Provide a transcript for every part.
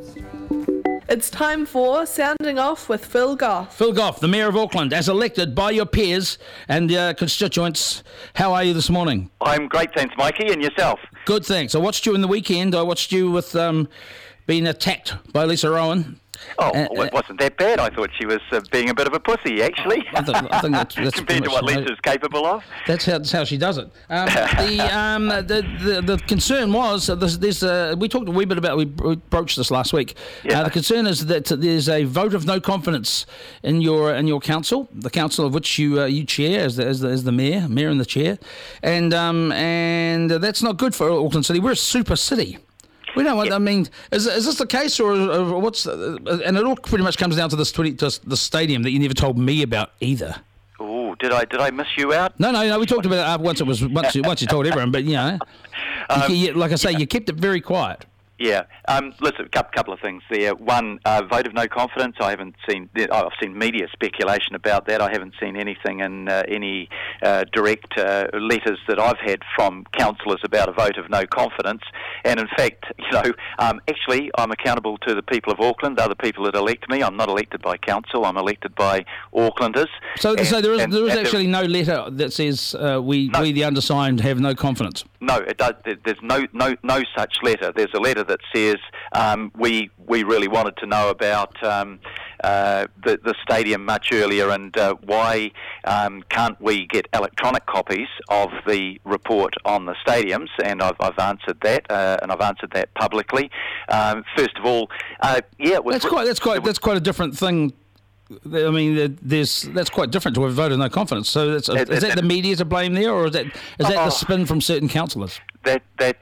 It's time for Sounding Off with Phil Goff. Phil Goff, the Mayor of Auckland, as elected by your peers and constituents. How are you this morning? I'm great, thanks, Mikey, and yourself? Good, thanks. I watched you in the weekend. I watched you with being attacked by Lisa Rowan. Oh, it wasn't that bad. I thought she was being a bit of a pussy, actually. I think that's compared to what Lisa's capable of. That's how she does it. The concern was we talked a wee bit about. We broached this last week. Yeah. The concern is that there's a vote of no confidence in your council, the council of which you chair as the mayor and the chair, and that's not good for Auckland City. We're a super city. We don't want. I mean, is this the case, or what's? And it all pretty much comes down to the stadium that you never told me about either. Oh, did I miss you out? No. We talked about it once you told everyone, but like I say, you kept it very quiet. Yeah. Listen, a couple of things there. One, vote of no confidence. I've seen media speculation about that. I haven't seen anything in any direct letters that I've had from councillors about a vote of no confidence. And in fact, actually, I'm accountable to the people of Auckland. They're the people that elect me. I'm not elected by council. I'm elected by Aucklanders. So there is actually no letter that says we the undersigned have no confidence. No, it does. There's no such letter. There's a letter that says we really wanted to know about the stadium much earlier, and why can't we get electronic copies of the report on the stadiums? And I've answered that, and I've answered that publicly. First of all, that's quite a different thing. I mean, that's quite different to a vote of no confidence. So is that the media to blame there, or is that the spin from certain councillors? That's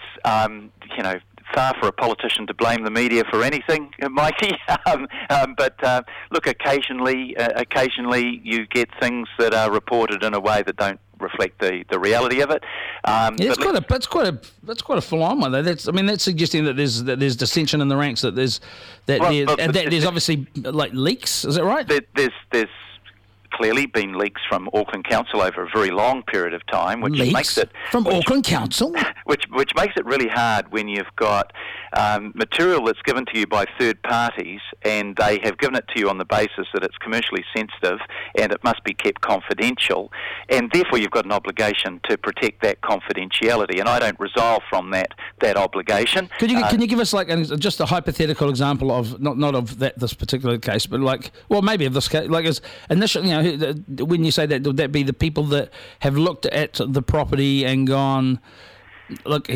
far for a politician to blame the media for anything, Mikey. But look, occasionally you get things that are reported in a way that don't reflect the reality of it. That's quite a full-on one though. That's suggesting that there's dissension in the ranks. There's obviously like leaks. Is that right? There's clearly been leaks from Auckland Council over a very long period of time, Auckland Council, which makes it really hard when you've got material that's given to you by third parties, and they have given it to you on the basis that it's commercially sensitive and it must be kept confidential, and therefore you've got an obligation to protect that confidentiality. And I don't resile from that obligation. Can you give us just a hypothetical example of not of this particular case, but maybe of this case, as initially, when you say that, would that be the people that have looked at the property and gone, look,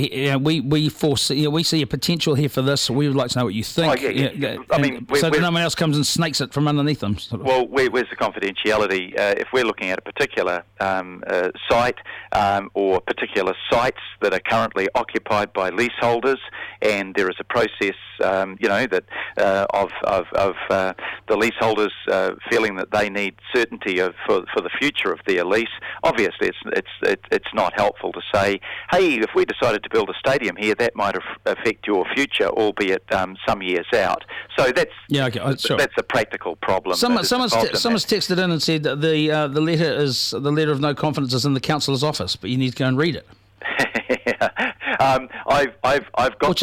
we see a potential here for this. We would like to know what you think. So no one else comes and snakes it from underneath them. Well, where's the confidentiality? If we're looking at a particular site or particular sites that are currently occupied by leaseholders, and there is a process, of the leaseholders feeling that they need certainty for the future of their lease. Obviously, it's not helpful to say, hey, if we decided to build a stadium here, that might affect your future, albeit some years out. So that's a practical problem. Someone's texted in and said that the letter of no confidence is in the councillor's office, but you need to go and read it. I've got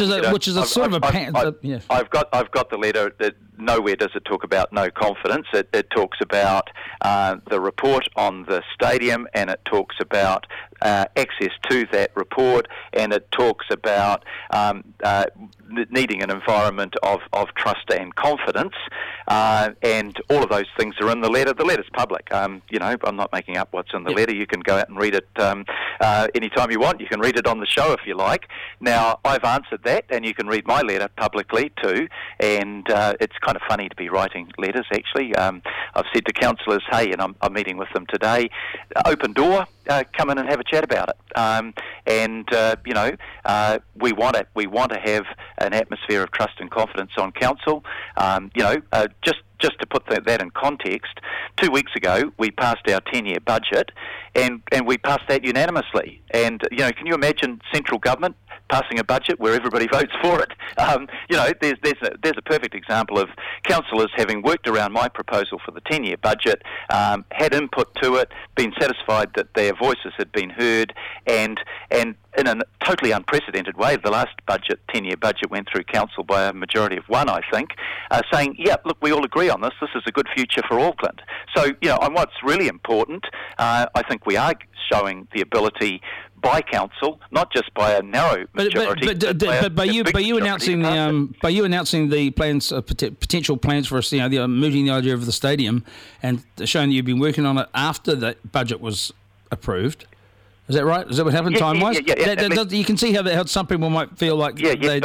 I've got the letter. Nowhere does it talk about no confidence. It talks about the report on the stadium, and it talks about access to that report, and it talks about needing an environment of trust and confidence, and all of those things are in the letter. The letter's public. I'm not making up what's in the letter. You can go out and read it anytime you want. You can read it on the show if you like. Now, I've answered that, and you can read my letter publicly too, and it's kind of funny to be writing letters, actually. I've said to councillors, hey, and I'm meeting with them today, open door, come in and have a chat about it. We want to have an atmosphere of trust and confidence on council. Just to put that in context, 2 weeks ago we passed our 10-year budget, and we passed that unanimously. And can you imagine central government passing a budget where everybody votes for it. There's a perfect example of councillors having worked around my proposal for the 10-year budget, had input to it, been satisfied that their voices had been heard, and in a totally unprecedented way, the last budget, 10-year budget, went through council by a majority of one, I think, saying, yeah, look, we all agree on this. This is a good future for Auckland. So, and what's really important, I think we are showing the ability by council, not just by a narrow majority. But by you announcing the plans, potential plans for us, mooting the idea of the stadium, and showing that you've been working on it after the budget was approved. Is that right? Is that what happened time-wise? Yeah. You can see how some people might feel like they've had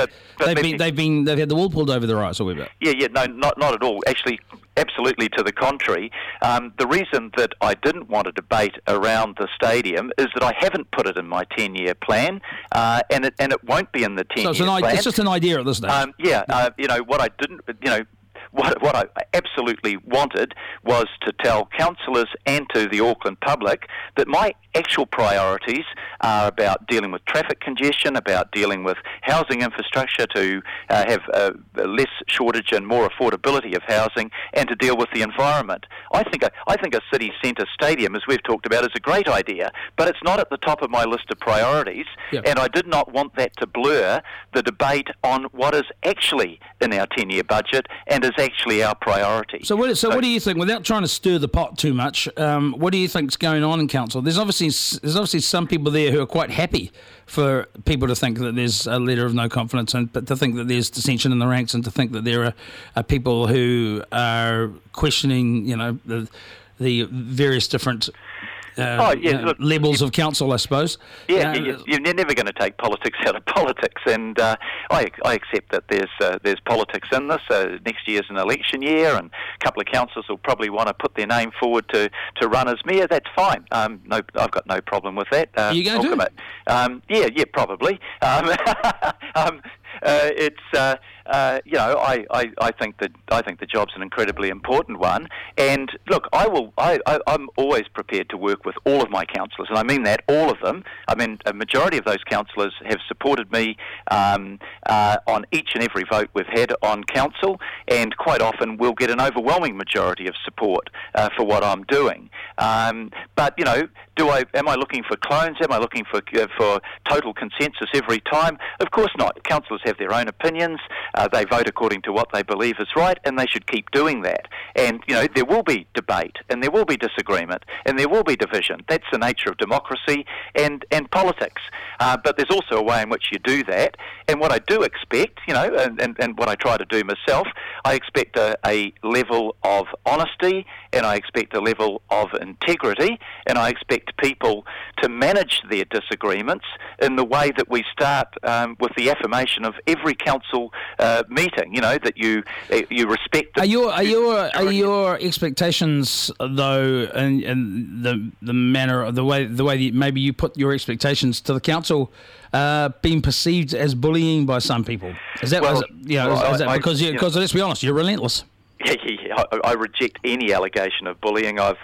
the wool pulled over their eyes a wee bit. No, not at all. Actually, absolutely to the contrary. The reason that I didn't want a debate around the stadium is that I haven't put it in my 10-year plan, and it won't be in the 10-year plan. It's just an idea at this stage. What I didn't, What I absolutely wanted was to tell councillors and to the Auckland public that my actual priorities are about dealing with traffic congestion, about dealing with housing infrastructure to have less shortage and more affordability of housing, and to deal with the environment. I think a city centre stadium, as we've talked about, is a great idea, but it's not at the top of my list of priorities, and I did not want that to blur the debate on what is actually in our 10-year budget and is actually our priority. So what do you think, without trying to stir the pot too much, what do you think's going on in council? There's obviously some people there who are quite happy for people to think that there's a letter of no confidence, but to think that there's dissension in the ranks, and to think that there are people who are questioning, the various different levels of council, I suppose. You're never going to take politics out of politics, and I accept that there's politics in this. Next year's an election year, and a couple of councillors will probably want to put their name forward to run as mayor. That's fine. I've got no problem with that. Are you going to? Probably. I think the job's an incredibly important one. And look, I'm always prepared to work with all of my councillors, and I mean that, all of them. I mean, a majority of those councillors have supported me on each and every vote we've had on council, and quite often we'll get an overwhelming majority of support for what I'm doing. But am I looking for clones? Am I looking for total consensus every time? Of course not. Councillors have their own opinions. They vote according to what they believe is right, and they should keep doing that. And there will be debate, and there will be disagreement, and there will be division. That's the nature of democracy and politics. But there's also a way in which you do that. And what I do expect, and what I try to do myself, I expect a level of honesty, and I expect a level of integrity, and I expect people to manage their disagreements in the way that we start with the affirmation of every council meeting. That you respect. Are your expectations, though, and the manner of the way that maybe you put your expectations to the council, being perceived as bullying by some people? Is that because let's be honest, you're relentless. I reject any allegation of bullying. I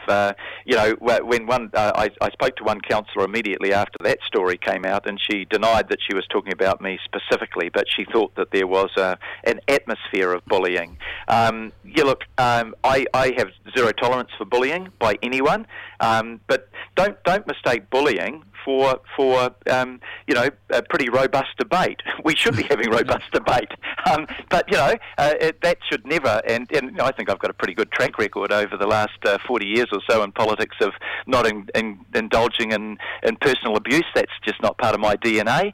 spoke to one councillor immediately after that story came out, and she denied that she was talking about me specifically, but she thought that there was an atmosphere of bullying. I have zero tolerance for bullying by anyone, but don't mistake bullying for a pretty robust debate. We should be having robust debate, but that should never. And I think I've got a pretty good track record over the last 40 years or so in politics of not indulging in personal abuse. That's just not part of my DNA.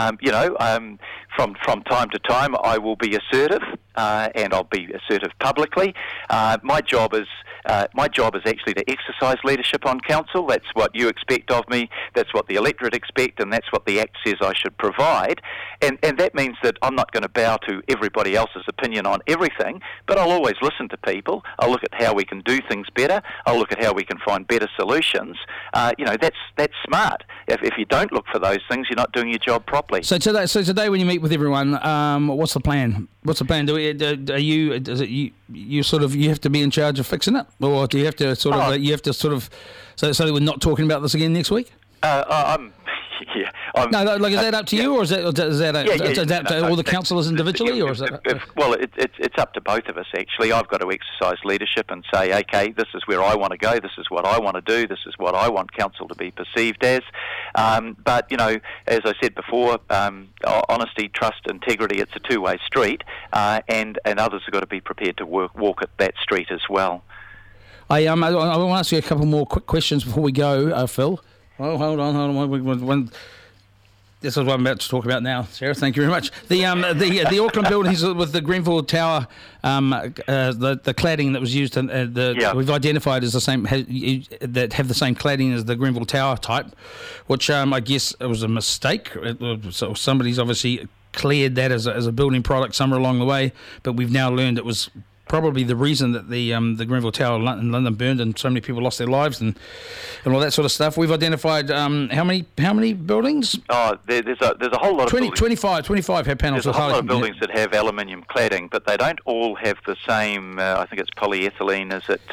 From time to time, I will be assertive, and I'll be assertive publicly. My job is actually to exercise leadership on council. That's what you expect of me. That's what the electorate expect, and that's what the Act says I should provide. And that means that I'm not going to bow to everybody else's opinion on everything, but I'll always listen to people. I'll look at how we can do things better. I'll look at how we can find better solutions. That's smart. If you don't look for those things, you're not doing your job properly. So today when you meet with everyone, what's the plan? What's the plan? You have to be in charge of fixing it, or do you have to so that we're not talking about this again next week? Yeah. Is that up to you, or is that up to all the councillors individually, or is it? Well, it's up to both of us, actually. I've got to exercise leadership and say, okay, this is where I want to go, this is what I want to do, this is what I want council to be perceived as. But, as I said before, honesty, trust, integrity, it's a two-way street, and others have got to be prepared to walk at that street as well. I want to ask you a couple more quick questions before we go, Phil. Oh, hold on. This is what I'm about to talk about now, Sarah. Thank you very much. The Auckland buildings with the Grenfell Tower, the cladding that was used, we've identified as the same that have the same cladding as the Grenfell Tower type, which I guess it was a mistake. So somebody's obviously cleared that as a building product somewhere along the way, but we've now learned it was probably the reason that the Grenfell Tower in London burned and so many people lost their lives and all that sort of stuff. We've identified how many buildings? Oh, there's a whole lot of buildings. 25 have panels. There's a whole lot of buildings that have aluminium cladding, but they don't all have the same. I think it's polyethylene. Is it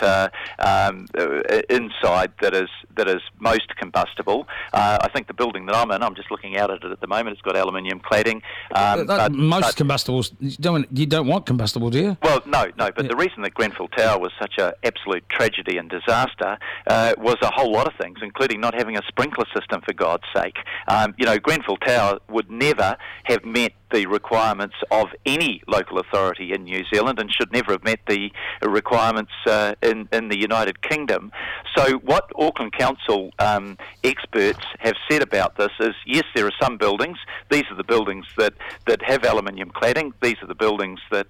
inside that is most combustible? I think the building that I'm in, I'm just looking out at it at the moment. It's got aluminium cladding. Combustibles. You don't want combustible, do you? Well, no. But the reason that Grenfell Tower was such an absolute tragedy and disaster was a whole lot of things, including not having a sprinkler system, for God's sake. Grenfell Tower would never have met the requirements of any local authority in New Zealand and should never have met the requirements in the United Kingdom. So what Auckland Council experts have said about this is, yes, there are some buildings. These are the buildings that have aluminium cladding. These are the buildings that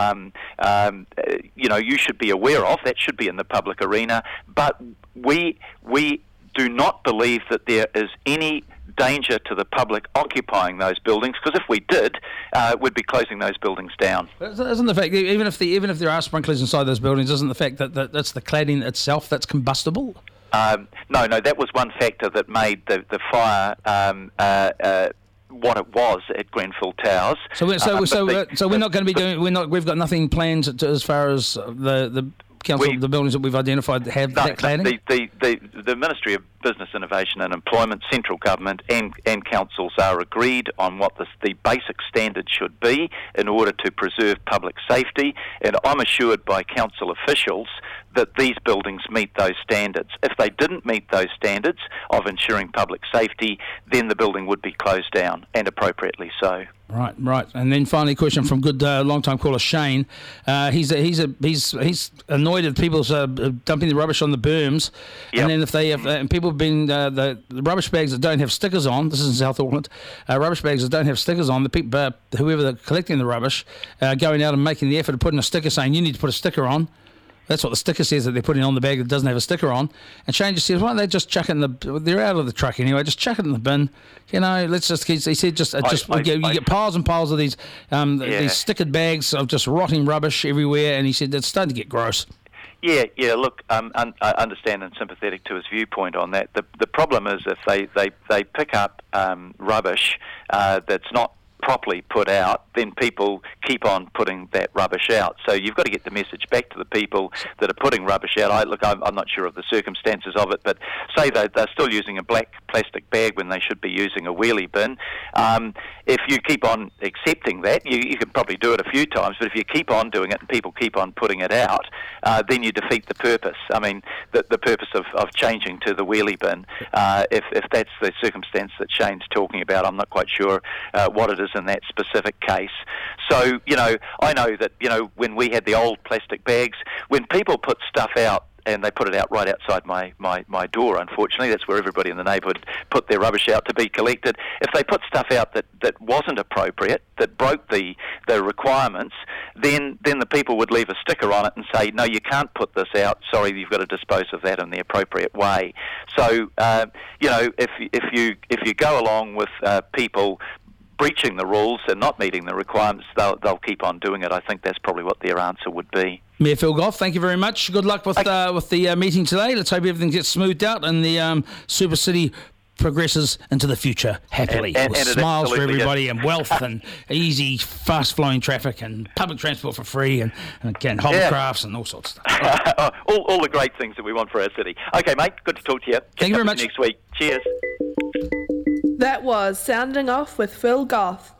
you should be aware of. That should be in the public arena. But we do not believe that there is any danger to the public occupying those buildings, because if we did, we'd be closing those buildings down. Isn't the fact, even if there are sprinklers inside those buildings, isn't the fact that that's the cladding itself that's combustible? No, that was one factor that made the fire what it was at Grenfell Towers. So we're not going to be doing. We've got nothing planned as far as the council, the buildings that we've identified have that cladding. The Ministry of Business, Innovation and Employment, central government and councils are agreed on what the basic standard should be in order to preserve public safety, and I'm assured by council officials that these buildings meet those standards. If they didn't meet those standards of ensuring public safety, then the building would be closed down, and appropriately so. Right. And then finally, a question from good long-time caller Shane. He's annoyed at people dumping the rubbish on the berms, yep. And then if they have, and people have been the rubbish bags that don't have stickers on. This is in South Auckland. Rubbish bags that don't have stickers on. The people, whoever they're collecting the rubbish, going out and making the effort of putting a sticker saying you need to put a sticker on. That's what the sticker says that they're putting on the bag that doesn't have a sticker on. And Shane just says, why don't they just chuck it in they're out of the truck anyway, just chuck it in the bin. Let's just, he said, you get piles and piles of these stickered bags of just rotting rubbish everywhere. And he said, it's starting to get gross. Yeah. Look, I understand and sympathetic to his viewpoint on that. The problem is if they pick up rubbish that's not properly put out, then people keep on putting that rubbish out. So you've got to get the message back to the people that are putting rubbish out. I'm not sure of the circumstances of it, but say they're still using a black plastic bag when they should be using a wheelie bin. If you keep on accepting that, you can probably do it a few times, but if you keep on doing it and people keep on putting it out, then you defeat the purpose. I mean, the purpose of changing to the wheelie bin. If that's the circumstance that Shane's talking about, I'm not quite sure what it is in that specific case. So, I know that, when we had the old plastic bags, when people put stuff out, and they put it out right outside my door, unfortunately. That's where everybody in the neighbourhood put their rubbish out to be collected. If they put stuff out that wasn't appropriate, that broke the requirements, then the people would leave a sticker on it and say, no, you can't put this out. Sorry, you've got to dispose of that in the appropriate way. So, if you go along with people breaching the rules and not meeting the requirements, they'll keep on doing it. I think that's probably what their answer would be. Mayor Phil Goff, thank you very much. Good luck with the meeting today. Let's hope everything gets smoothed out and the Super City progresses into the future happily, with smiles for everybody and wealth and easy, fast-flowing traffic and public transport for free and hovercrafts and all sorts of stuff. all the great things that we want for our city. Okay, mate, good to talk to you. Thank you very much. Next week. Cheers. That was Sounding Off with Phil Goff.